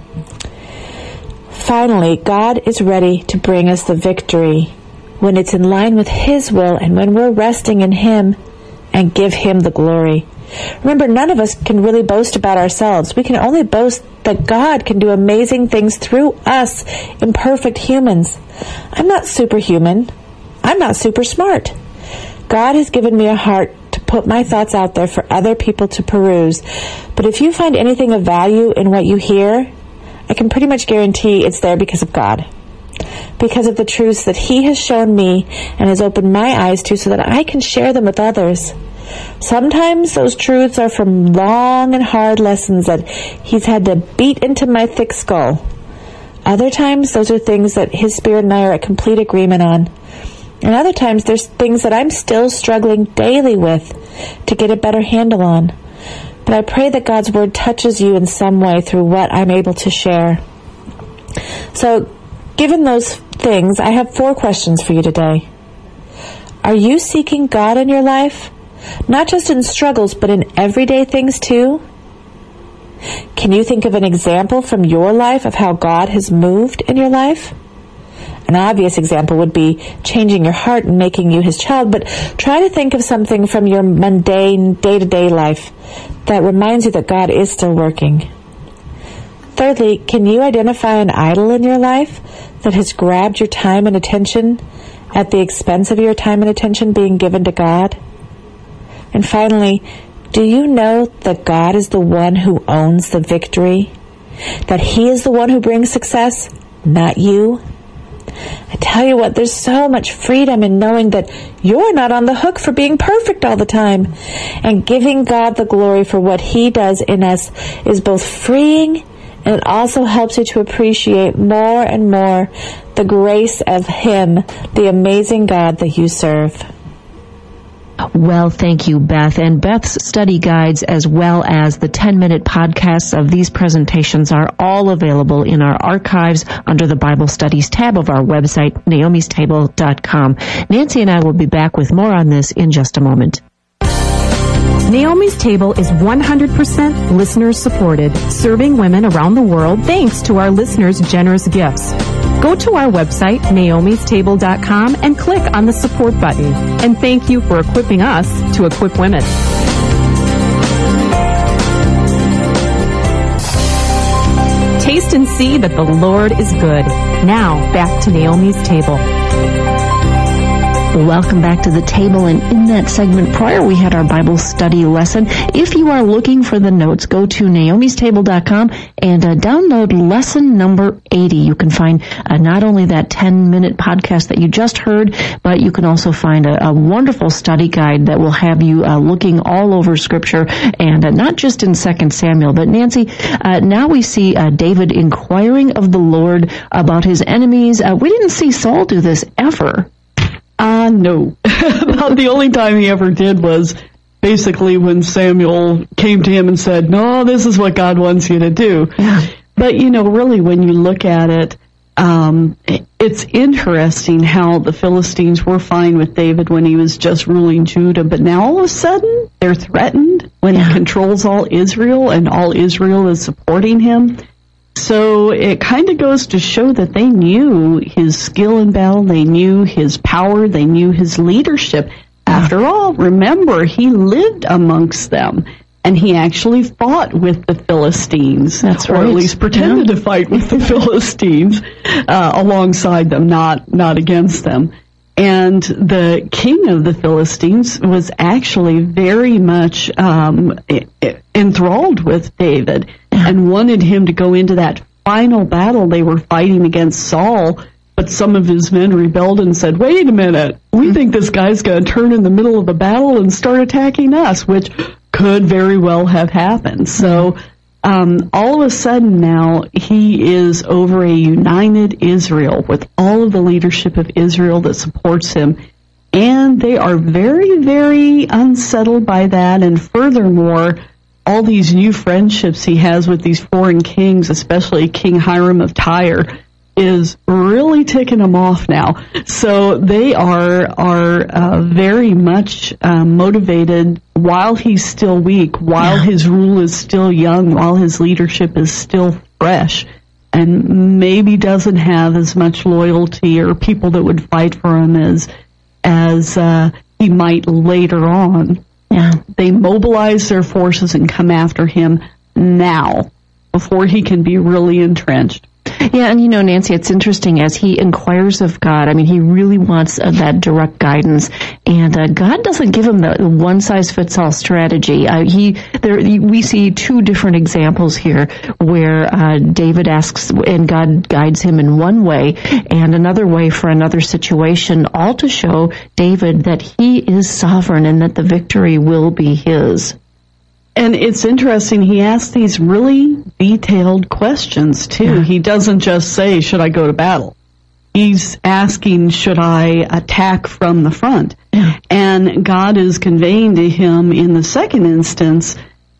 Finally, God is ready to bring us the victory when it's in line with his will and when we're resting in him and give him the glory. Remember, none of us can really boast about ourselves. We can only boast that God can do amazing things through us, imperfect humans. I'm not superhuman. I'm not super smart. God has given me a heart to put my thoughts out there for other people to peruse. But if you find anything of value in what you hear, I can pretty much guarantee it's there because of God. Because of the truths that he has shown me and has opened my eyes to so that I can share them with others. Sometimes those truths are from long and hard lessons that he's had to beat into my thick skull. Other times, those are things that his Spirit and I are at complete agreement on. And other times, there's things that I'm still struggling daily with to get a better handle on. But I pray that God's Word touches you in some way through what I'm able to share. So, given those things, I have four questions for you today. Are you seeking God in your life? Not just in struggles, but in everyday things too? Can you think of an example from your life of how God has moved in your life? An obvious example would be changing your heart and making you his child, but try to think of something from your mundane, day-to-day life that reminds you that God is still working. Thirdly, can you identify an idol in your life that has grabbed your time and attention at the expense of your time and attention being given to God? And finally, do you know that God is the one who owns the victory? That he is the one who brings success, not you? I tell you what, there's so much freedom in knowing that you're not on the hook for being perfect all the time. And giving God the glory for what he does in us is both freeing, and it also helps you to appreciate more and more the grace of him, the amazing God that you serve. Well, thank you, Beth. And Beth's study guides as well as the ten-minute podcasts of these presentations are all available in our archives under the Bible Studies tab of our website, naomis table dot com. Nancy and I will be back with more on this in just a moment. Naomi's Table is one hundred percent listener-supported, serving women around the world thanks to our listeners' generous gifts. Go to our website, naomis table dot com, and click on the support button. And thank you for equipping us to equip women. Taste and see that the Lord is good. Now, back to Naomi's Table. Welcome back to the table, and in that segment prior we had our Bible study lesson. If you are looking for the notes, go to naomis table dot com and uh, download lesson number eighty. You can find uh, not only that ten-minute podcast that you just heard, but you can also find a, a wonderful study guide that will have you uh, looking all over Scripture, and uh, not just in Second Samuel. But Nancy, uh, now we see uh, David inquiring of the Lord about his enemies. Uh, we didn't see Saul do this ever. Uh, no. About the only time he ever did was basically when Samuel came to him and said, no, this is what God wants you to do. Yeah. But, you know, really when you look at it, um, it's interesting how the Philistines were fine with David when he was just ruling Judah, but now all of a sudden they're threatened when yeah. he controls all Israel and all Israel is supporting him. So it kind of goes to show that they knew his skill in battle, they knew his power, they knew his leadership. After all, remember, he lived amongst them, and he actually fought with the Philistines. That's or right. at least pretended yeah. to fight with the Philistines uh, alongside them, not not against them. And the king of the Philistines was actually very much um, enthralled with David and wanted him to go into that final battle they were fighting against Saul. But some of his men rebelled and said, wait a minute, we think this guy's going to turn in the middle of the battle and start attacking us, which could very well have happened. So um, all of a sudden now he is over a united Israel with all of the leadership of Israel that supports him. And they are very, very unsettled by that. And furthermore, all these new friendships he has with these foreign kings, especially King Hiram of Tyre, is really ticking them off now. So they are are uh, very much uh, motivated while he's still weak, while yeah. his rule is still young, while his leadership is still fresh, and maybe doesn't have as much loyalty or people that would fight for him as as uh, he might later on. Yeah. They mobilize their forces and come after him now before he can be really entrenched. Yeah, and you know, Nancy, it's interesting as he inquires of God. I mean, he really wants uh, that direct guidance, and uh, God doesn't give him the one-size-fits-all strategy. Uh, he, there, we see two different examples here where uh, David asks, and God guides him in one way, and another way for another situation, all to show David that he is sovereign and that the victory will be his. And it's interesting, he asks these really detailed questions, too. Yeah. He doesn't just say, should I go to battle? He's asking, should I attack from the front? Yeah. And God is conveying to him in the second instance,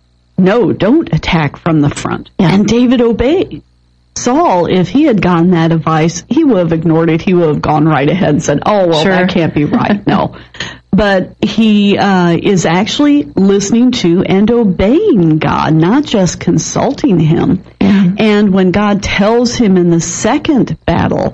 no, don't attack from the front. Yeah. And David obeyed. Saul, if he had gotten that advice, he would have ignored it. He would have gone right ahead and said, oh, well, sure. that can't be right. No. but he uh, is actually listening to and obeying God, not just consulting him. Yeah. And when God tells him in the second battle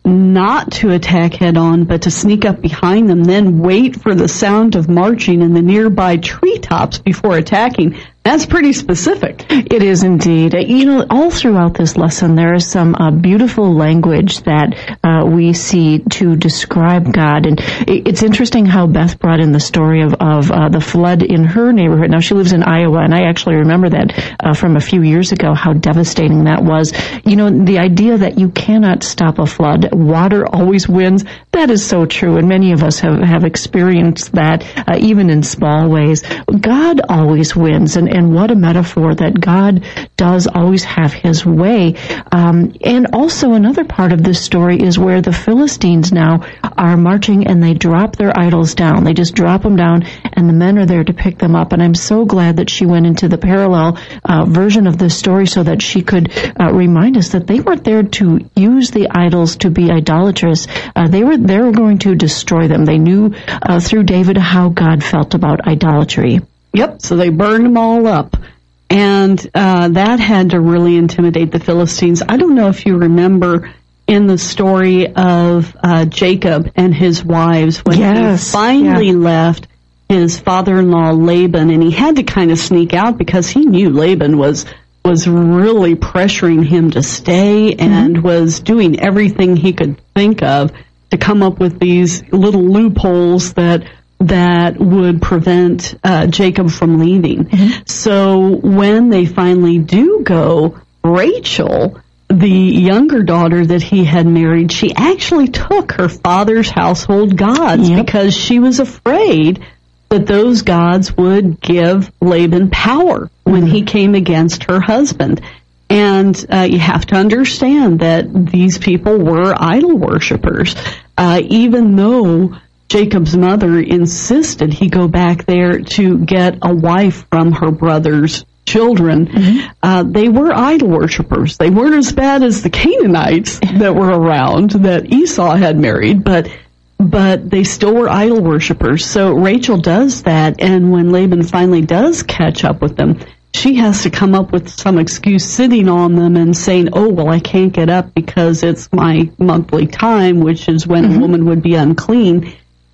not to attack head on, but to sneak up behind them, then wait for the sound of marching in the nearby treetops before attacking, that's pretty specific. It is indeed. You know, all throughout this lesson, there is some uh, beautiful language that uh, we see to describe God. And it's interesting how Beth brought in the story of, of uh, the flood in her neighborhood. Now, she lives in Iowa, and I actually remember that uh, from a few years ago, how devastating that was. You know, the idea that you cannot stop a flood, water always wins, that is so true. And many of us have, have experienced that, uh, even in small ways. God always wins, and And what a metaphor that God does always have his way. Um, and also another part of this story is where the Philistines now are marching and they drop their idols down. They just drop them down and the men are there to pick them up. And I'm so glad that she went into the parallel uh, version of this story so that she could uh, remind us that they weren't there to use the idols to be idolatrous. Uh, they were they were going to destroy them. They knew uh, through David how God felt about idolatry. Yep, so they burned them all up. And uh, that had to really intimidate the Philistines. I don't know if you remember in the story of uh, Jacob and his wives when yes, he finally yeah. left his father-in-law Laban, and he had to kind of sneak out because he knew Laban was was really pressuring him to stay and mm-hmm. was doing everything he could think of to come up with these little loopholes that that would prevent uh, Jacob from leaving. Mm-hmm. So when they finally do go, Rachel, the younger daughter that he had married, she actually took her father's household gods yep. because she was afraid that those gods would give Laban power when mm-hmm. he came against her husband. And uh, you have to understand that these people were idol worshipers, uh, even though Jacob's mother insisted he go back there to get a wife from her brother's children. Mm-hmm. Uh, they were idol worshipers. They weren't as bad as the Canaanites that were around that Esau had married, but but they still were idol worshipers. So Rachel does that, and when Laban finally does catch up with them, she has to come up with some excuse sitting on them and saying, oh, well, I can't get up because it's my monthly time, which is when mm-hmm. a woman would be unclean.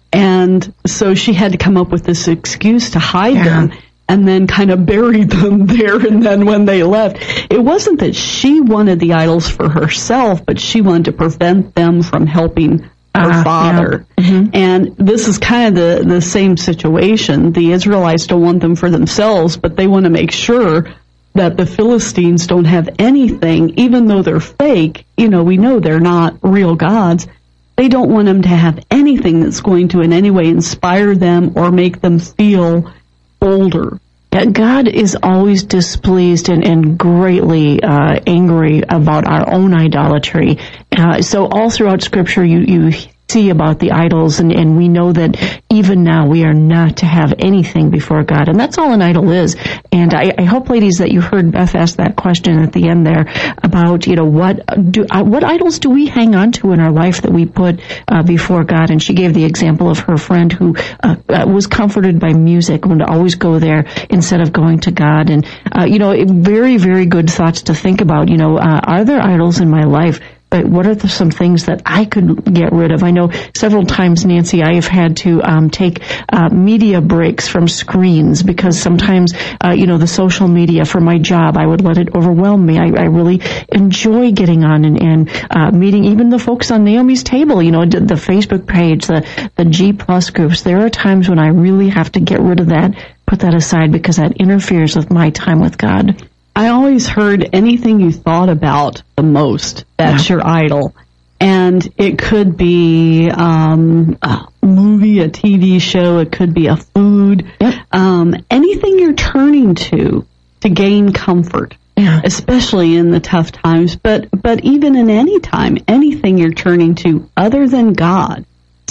And so she had to come up with this excuse to hide yeah. them and then kind of buried them there. And then when they left, it wasn't that she wanted the idols for herself, but she wanted to prevent them from helping her uh, father. Yeah. Mm-hmm. And this is kind of the, the same situation. The Israelites don't want them for themselves, but they want to make sure that the Philistines don't have anything, even though they're fake. You know, we know they're not real gods. They don't want them to have anything that's going to in any way inspire them or make them feel bolder. Yeah, God is always displeased and, and greatly uh, angry about our own idolatry. Uh, so all throughout Scripture, you, you see about the idols, and, and we know that even now we are not to have anything before God, and that's all an idol is. And I, I hope, ladies, that you heard Beth ask that question at the end there about, you know, what do uh, what idols do we hang on to in our life that we put uh, before God? And she gave the example of her friend who uh, uh, was comforted by music and would always go there instead of going to God. And uh, you know, very, very good thoughts to think about. You know, uh, are there idols in my life? But what are the, some things that I could get rid of? I know several times, Nancy, I have had to um, take uh, media breaks from screens because sometimes, uh, you know, the social media for my job, I would let it overwhelm me. I, I really enjoy getting on and, and uh, meeting even the folks on Naomi's Table, you know, the Facebook page, the, the G plus groups. There are times when I really have to get rid of that, put that aside because that interferes with my time with God. I always heard anything you thought about the most, that's yeah. your idol. And it could be um, a movie, a T V show, it could be a food, yep. um, anything you're turning to to gain comfort, yeah. especially in the tough times, but, but even in any time, anything you're turning to other than God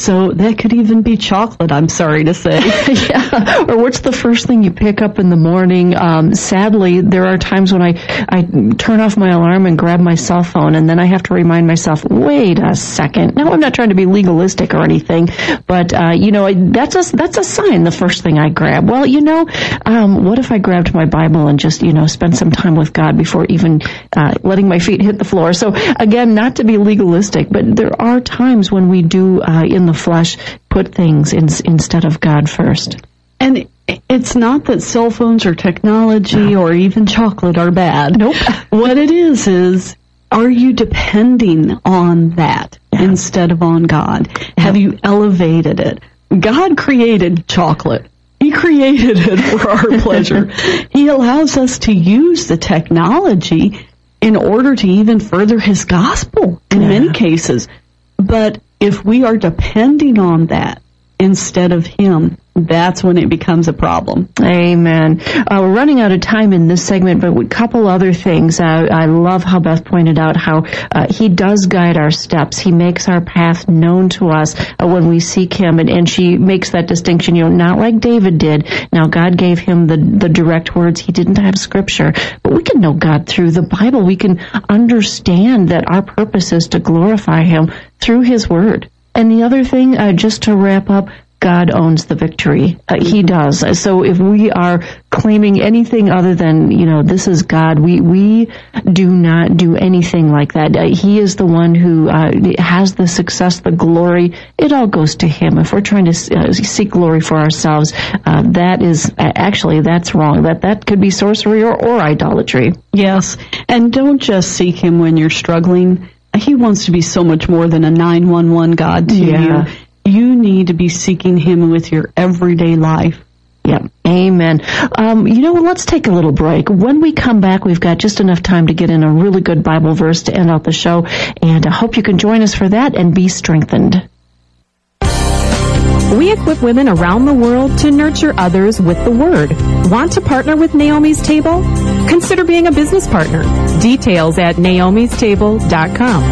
So that could even be chocolate, I'm sorry to say. Yeah. Or what's the first thing you pick up in the morning? Um, sadly, there are times when I, I turn off my alarm and grab my cell phone, and then I have to remind myself, wait a second. Now, I'm not trying to be legalistic or anything, but, uh, you know, that's a, that's a sign, the first thing I grab. Well, you know, um, what if I grabbed my Bible and just, you know, spent some time with God before even uh, letting my feet hit the floor? So, again, not to be legalistic, but there are times when we do, uh, in the flesh, put things in, instead of God first. And it's not that cell phones or technology or even chocolate are bad. Nope. What it is is, are you depending on that yeah. instead of on God? Yeah. Have you elevated it? God created chocolate. He created it for our pleasure. He allows us to use the technology in order to even further His gospel in yeah. many cases. But if we are depending on that instead of Him, that's when it becomes a problem. Amen. Uh, we're running out of time in this segment, but a couple other things. Uh, I love how Beth pointed out how uh, He does guide our steps. He makes our path known to us uh, when we seek Him, and, and she makes that distinction, you know, not like David did. Now, God gave him the, the direct words. He didn't have Scripture, but we can know God through the Bible. We can understand that our purpose is to glorify Him through His Word. And the other thing, uh, just to wrap up, God owns the victory. Uh, he does. So if we are claiming anything other than, you know, this is God, we, we do not do anything like that. Uh, he is the one who uh, has the success, the glory. It all goes to Him. If we're trying to uh, seek glory for ourselves, uh, that is, uh, actually, that's wrong. That, that could be sorcery or, or idolatry. Yes. And don't just seek Him when you're struggling. He wants to be so much more than a nine one one God to yeah. you. You need to be seeking Him with your everyday life. Yeah, amen. Um, you know, let's take a little break. When we come back, we've got just enough time to get in a really good Bible verse to end out the show, and I hope you can join us for that and be strengthened. We equip women around the world to nurture others with the Word. Want to partner with Naomi's Table? Consider being a business partner. Details at naomis table dot com.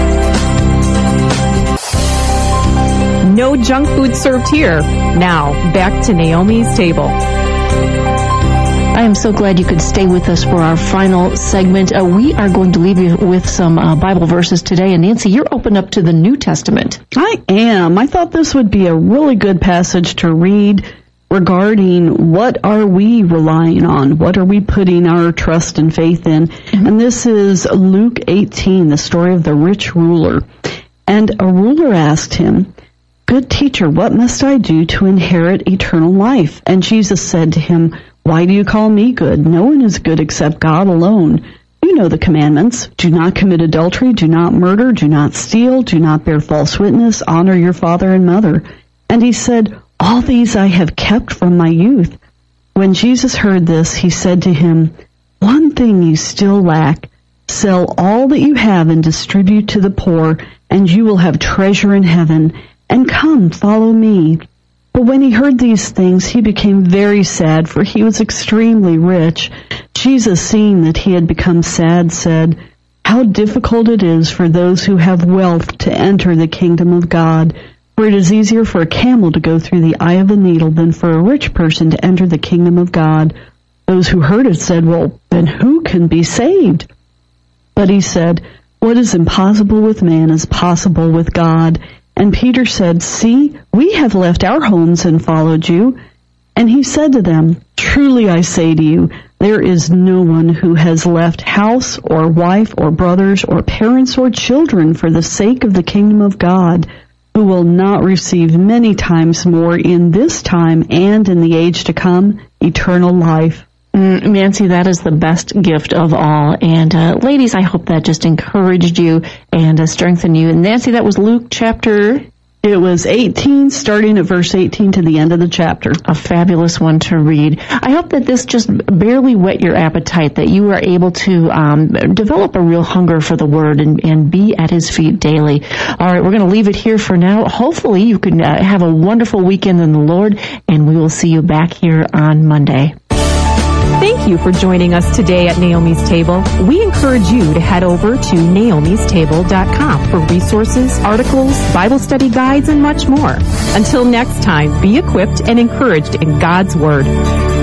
No junk food served here. Now, back to Naomi's Table. I am so glad you could stay with us for our final segment. Uh, we are going to leave you with some uh, Bible verses today. And Nancy, you're open up to the New Testament. I am. I thought this would be a really good passage to read regarding what are we relying on? What are we putting our trust and faith in? Mm-hmm. And this is Luke eighteen, the story of the rich ruler. And a ruler asked him, "Good teacher, what must I do to inherit eternal life?" And Jesus said to him, "Why do you call me good? No one is good except God alone. You know the commandments. Do not commit adultery, do not murder, do not steal, do not bear false witness, honor your father and mother." And he said, "All these I have kept from my youth." When Jesus heard this, he said to him, "One thing you still lack. Sell all that you have and distribute to the poor, and you will have treasure in heaven. And come, follow me." But when he heard these things, he became very sad, for he was extremely rich. Jesus, seeing that he had become sad, said, "How difficult it is for those who have wealth to enter the kingdom of God. For it is easier for a camel to go through the eye of a needle than for a rich person to enter the kingdom of God." Those who heard it said, "Well, then who can be saved?" But he said, "What is impossible with man is possible with God." And Peter said, "See, we have left our homes and followed you." And he said to them, "Truly I say to you, there is no one who has left house or wife or brothers or parents or children for the sake of the kingdom of God, who will not receive many times more in this time and in the age to come eternal life." Mm, Nancy, that is the best gift of all. And uh, ladies, I hope that just encouraged you and uh, strengthened you. And Nancy, that was Luke chapter... It was eighteen, starting at verse eighteen to the end of the chapter. A fabulous one to read. I hope that this just barely whet your appetite, that you are able to um, develop a real hunger for the Word and, and be at His feet daily. All right, we're going to leave it here for now. Hopefully you can uh, have a wonderful weekend in the Lord, and we will see you back here on Monday. Thank you for joining us today at Naomi's Table. We encourage you to head over to naomis table dot com for resources, articles, Bible study guides, and much more. Until next time, be equipped and encouraged in God's Word.